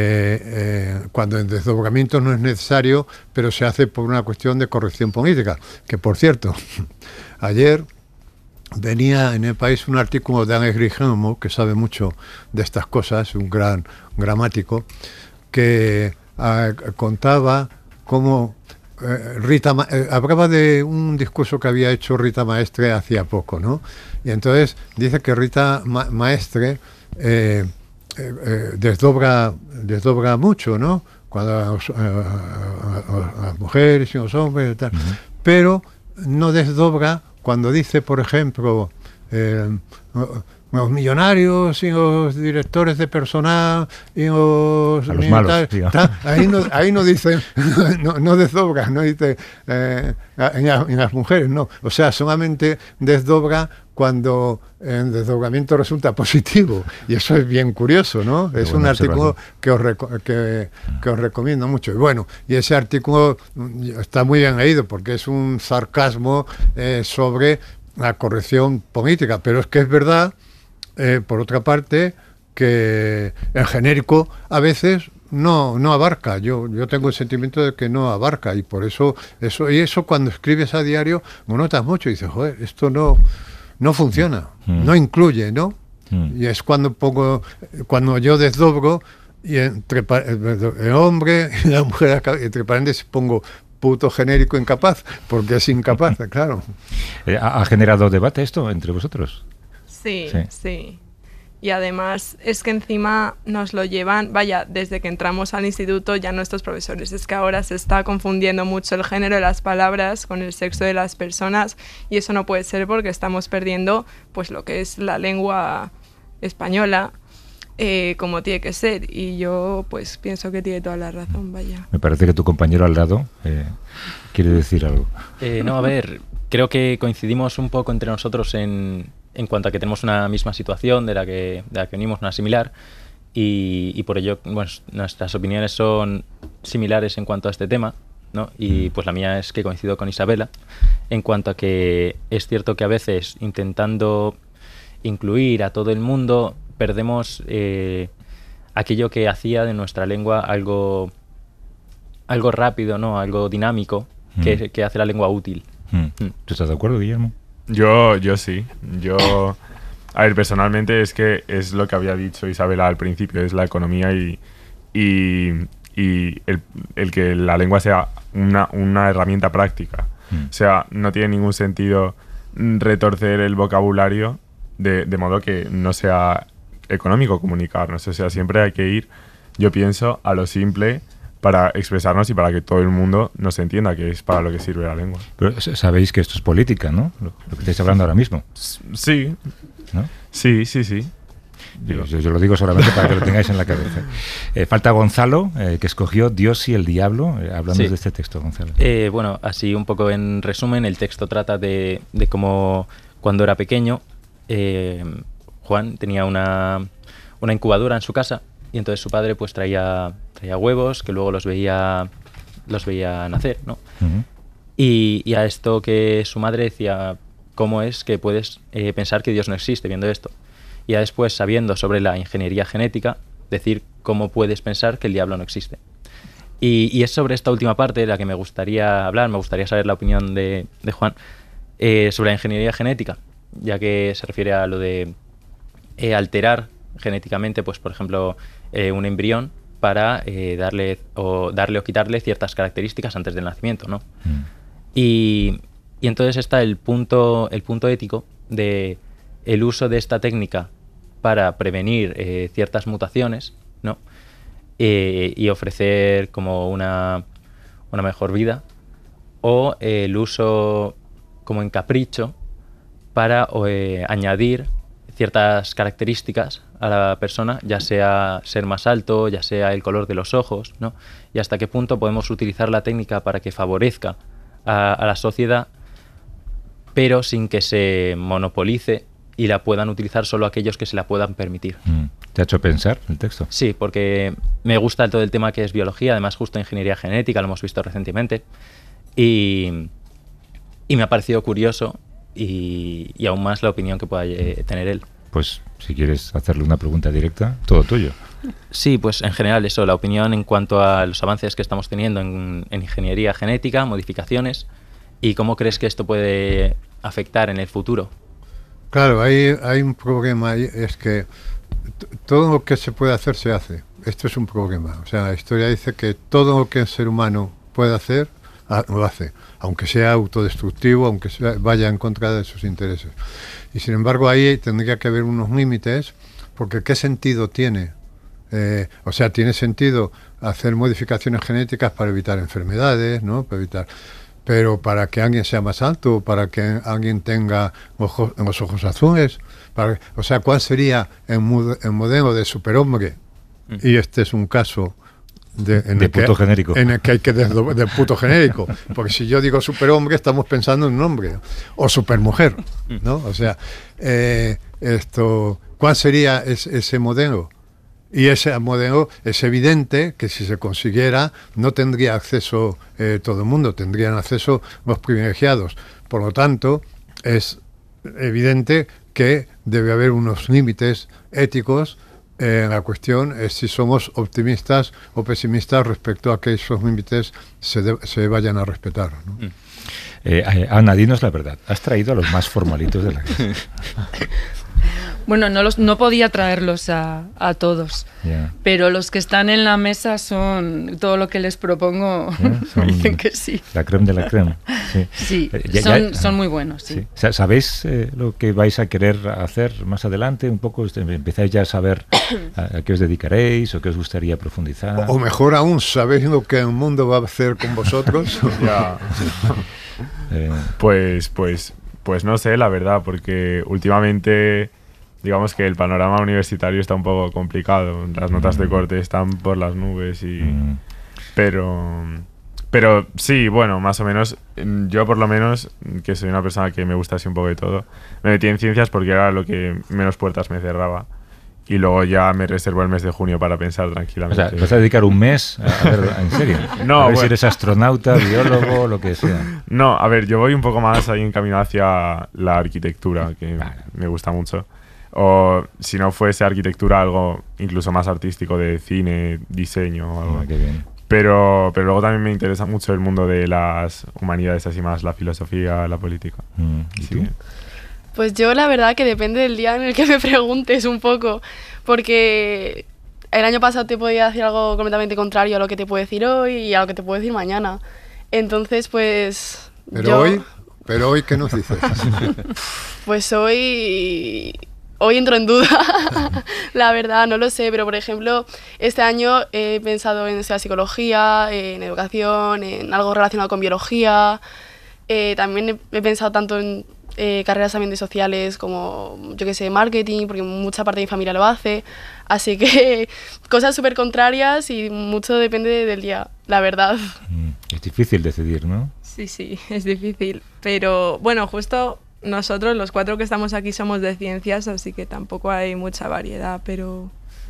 eh, cuando el desdoblamiento no es necesario, pero se hace por una cuestión de corrección política. Que, por cierto, ayer venía en El País un artículo de Alain Grigemo, que sabe mucho de estas cosas, un gran gramático, que eh, contaba cómo eh, Rita Ma- eh, hablaba de un discurso que había hecho Rita Maestre hacía poco, ¿no? Y entonces dice que Rita Ma- Maestre eh, eh, eh, desdobra, desdobra mucho, ¿no? Cuando a, los, a, a, a las mujeres y a los hombres y tal. Uh-huh. Pero no desdobra cuando dice, por ejemplo, eh, los millonarios y los directores de personal y los, a los malos, ta, ahí, no, ahí no dice, no, no desdobra, no dice eh, en, en las mujeres, no. O sea, solamente desdobra cuando el desdoblamiento resulta positivo. Y eso es bien curioso, ¿no? Es un artículo que os, reco- que, que os recomiendo mucho. Y bueno, y ese artículo está muy bien leído porque es un sarcasmo eh, sobre la corrección política. Pero es que es verdad, eh, por otra parte, que el genérico a veces no no abarca. Yo yo tengo el sentimiento de que no abarca, y por eso eso y eso cuando escribes a diario lo notas mucho y dices, joder, esto no no funciona, mm. no incluye, ¿no? Mm. Y es cuando pongo, cuando yo desdobro y entre el hombre y la mujer, entre paréntesis pongo puto genérico incapaz, porque es incapaz, claro. ¿Ha, ¿Ha generado debate esto entre vosotros? Sí, sí, sí. Y además es que encima nos lo llevan, vaya, desde que entramos al instituto ya nuestros profesores, es que ahora se está confundiendo mucho el género de las palabras con el sexo de las personas, y eso no puede ser porque estamos perdiendo pues lo que es la lengua española eh, como tiene que ser, y yo pues pienso que tiene toda la razón, vaya. Me parece que tu compañero al lado eh, quiere decir algo. Eh, no, a ver, creo que coincidimos un poco entre nosotros en... en cuanto a que tenemos una misma situación de la que, de la que venimos, una similar, y, y por ello bueno, nuestras opiniones son similares en cuanto a este tema, ¿no? Y pues la mía es que coincido con Isabela en cuanto a que es cierto que a veces intentando incluir a todo el mundo perdemos eh, aquello que hacía de nuestra lengua algo, algo rápido, ¿no? Algo dinámico, mm. que, que hace la lengua útil. Mm. ¿Tú estás de acuerdo, Guillermo? Yo, yo sí. Yo, a ver, personalmente es que es lo que había dicho Isabela al principio, es la economía y, y, y el, el que la lengua sea una, una herramienta práctica. Mm. O sea, no tiene ningún sentido retorcer el vocabulario de, de modo que no sea económico comunicarnos. O sea, siempre hay que ir, yo pienso, a lo simple para expresarnos y para que todo el mundo nos entienda, que es para lo que sirve la lengua. Pero sabéis que esto es política, ¿no? Lo, lo que estáis hablando ahora mismo. Sí, ¿no? Sí, sí, sí. Yo, yo, yo lo digo solamente para que lo tengáis en la cabeza. Eh, falta Gonzalo, eh, que escogió Dios y el diablo. Eh, hablamos sí. de este texto, Gonzalo. Eh, bueno, así un poco en resumen, el texto trata de, de cómo cuando era pequeño, eh, Juan tenía una, una incubadora en su casa, y entonces su padre pues traía, traía huevos que luego los veía, los veía nacer, ¿no? Uh-huh. Y, y a esto que su madre decía, ¿cómo es que puedes eh, pensar que Dios no existe viendo esto? Y ya después, sabiendo sobre la ingeniería genética, decir cómo puedes pensar que el diablo no existe. Y, y es sobre esta última parte de la que me gustaría hablar, me gustaría saber la opinión de, de Juan, eh, sobre la ingeniería genética, ya que se refiere a lo de eh, alterar genéticamente, pues por ejemplo, eh, un embrión para eh, darle o darle o quitarle ciertas características antes del nacimiento, ¿no? Mm. Y, y entonces está el punto, el punto ético de el uso de esta técnica para prevenir eh, ciertas mutaciones, ¿no? Eh, y ofrecer como una, una mejor vida, o eh, el uso como en capricho para eh, añadir ciertas características a la persona, ya sea ser más alto, ya sea el color de los ojos, ¿no? Y hasta qué punto podemos utilizar la técnica para que favorezca a, a la sociedad, pero sin que se monopolice y la puedan utilizar solo aquellos que se la puedan permitir. ¿Te ha hecho pensar el texto? Sí, porque me gusta todo el tema que es biología, además justo ingeniería genética, lo hemos visto recientemente, y, y me ha parecido curioso y, y aún más la opinión que pueda tener él. pues si quieres hacerle una pregunta directa, todo tuyo. Sí, pues en general eso, la opinión en cuanto a los avances que estamos teniendo en, en ingeniería genética, modificaciones, y cómo crees que esto puede afectar en el futuro. Claro, hay, hay un problema ahí, es que t- todo lo que se puede hacer se hace. Esto es un problema. O sea, la historia dice que todo lo que el ser humano puede hacer, a- lo hace, aunque sea autodestructivo, aunque sea, vaya en contra de sus intereses. Y sin embargo ahí tendría que haber unos límites, porque ¿qué sentido tiene? Eh, o sea, tiene sentido hacer modificaciones genéticas para evitar enfermedades, ¿no? Para evitar... Pero para que alguien sea más alto, para que alguien tenga ojos, los ojos azules, para, o sea, ¿cuál sería el, mod- el modelo de superhombre? Mm. Y este es un caso de, en, de el puto que, genérico. en el que hay que desdo- de puto genérico, porque si yo digo superhombre estamos pensando en un hombre, o supermujer, ¿no? O sea, eh, esto, ¿cuál sería es, ese modelo? Y ese modelo es evidente que si se consiguiera no tendría acceso eh, todo el mundo, tendrían acceso los privilegiados. Por lo tanto, es evidente que debe haber unos límites éticos. Eh, la cuestión es si somos optimistas o pesimistas respecto a que esos límites se, de, se vayan a respetar, ¿no? Eh, Ana, dinos la verdad. ¿Has traído a los más formalitos de la clase? Bueno, no los no podía traerlos a, a todos, yeah. pero los que están en la mesa son todo lo que les propongo, yeah, me dicen que sí. La creme de la creme. Sí, sí eh, ya, son, ya, son muy buenos. Sí. Sí. ¿Sabéis eh, lo que vais a querer hacer más adelante? Un poco, ¿empezáis ya a saber a, a qué os dedicaréis o qué os gustaría profundizar? O, o mejor aún, ¿sabéis lo que el mundo va a hacer con vosotros? Ya. eh. Pues, pues, pues no sé, la verdad, porque últimamente... Digamos que el panorama universitario está un poco complicado. Las notas de corte están por las nubes y... Mm. Pero... Pero sí, bueno, más o menos... Yo por lo menos, que soy una persona que me gusta así un poco de todo, me metí en ciencias porque era lo que menos puertas me cerraba. Y luego ya me reservo el mes de junio para pensar tranquilamente. O sea, ¿vas a dedicar un mes? A ver, ¿en serio? No, a ver bueno. si eres astronauta, biólogo, lo que sea. No, a ver, yo voy un poco más ahí encaminado hacia la arquitectura, que vale. me gusta mucho. O si no fuese arquitectura, algo incluso más artístico de cine, diseño o algo. Oh, qué bien. Pero, pero luego también me interesa mucho el mundo de las humanidades, así más la filosofía, la política. Mm, ¿y sí. tú? Pues yo la verdad que depende del día en el que me preguntes un poco, porque el año pasado te podía decir algo completamente contrario a lo que te puedo decir hoy y a lo que te puedo decir mañana. Entonces, pues... Pero yo, hoy, pero hoy, ¿qué nos dices? Pues hoy... Hoy entro en duda, la verdad, no lo sé, pero por ejemplo, este año he pensado en sea, psicología, en educación, en algo relacionado con biología. Eh, también he, he pensado tanto en eh, carreras también de sociales como, yo qué sé, marketing, porque mucha parte de mi familia lo hace. Así que cosas súper contrarias y mucho depende del día, la verdad. Es difícil decidir, ¿no? Sí, sí, es difícil. Pero bueno, justo... Nosotros, los cuatro que estamos aquí, somos de ciencias, así que tampoco hay mucha variedad, pero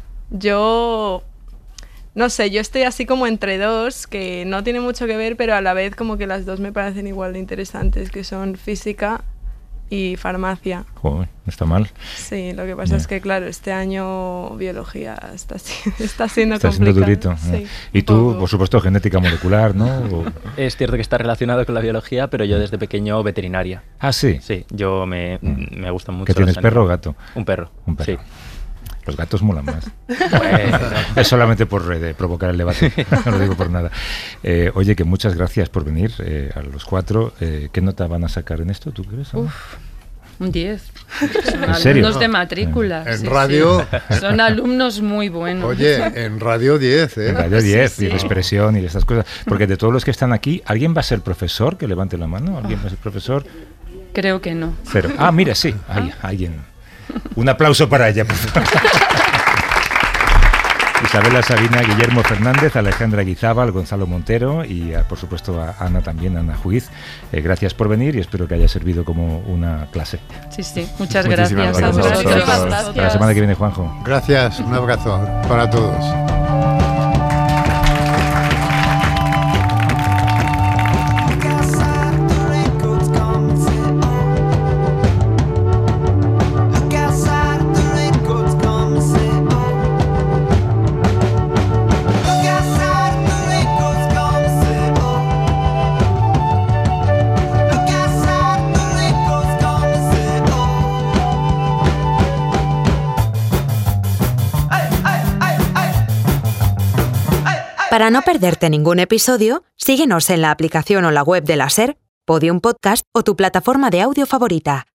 yo, no sé, yo estoy así como entre dos, que no tiene mucho que ver, pero a la vez como que las dos me parecen igual de interesantes, que son física y farmacia. Joder, no está mal. Sí, lo que pasa yeah. es que, claro, este año biología está, está siendo está complicado. siendo durito. Sí, ¿no? Y tú, poco. por supuesto, genética molecular, ¿no? O... Es cierto que está relacionado con la biología, pero yo desde pequeño veterinaria. Ah, ¿sí? Sí, yo me, mm. me gustan mucho. ¿Qué tienes, perro o gato? Un perro. Un perro. Sí. Los gatos molan más. Bueno, es solamente por eh, provocar el debate, no lo digo por nada. Eh, oye, que muchas gracias por venir eh, a los cuatro. Eh, ¿Qué nota van a sacar en esto, tú crees? Uf, un diez. Son ¿En serio? alumnos de matrícula. En sí, radio... Sí. Son alumnos muy buenos. Oye, en radio diez, ¿eh? En radio diez, sí, sí. y de expresión y de estas cosas. Porque de todos los que están aquí, ¿alguien va a ser profesor? Que levante la mano. ¿Alguien va a ser profesor? Creo que no. Cero. Ah, mira, sí, hay alguien. Un aplauso para ella, por favor. Isabela Sabina, Guillermo Fernández, Alejandra Guizábal, Gonzalo Montero y, por supuesto, a Ana también, Ana Juiz. Eh, gracias por venir y espero que haya servido como una clase. Sí, sí. Muchas Muchísimas gracias. gracias. A vosotros. Muchísimas gracias. Hasta la semana que viene, Juanjo. Gracias, un abrazo para todos. Look outside, the Para no perderte ningún episodio, síguenos en la aplicación o la web de la SER, Podium Podcast o tu plataforma de audio favorita.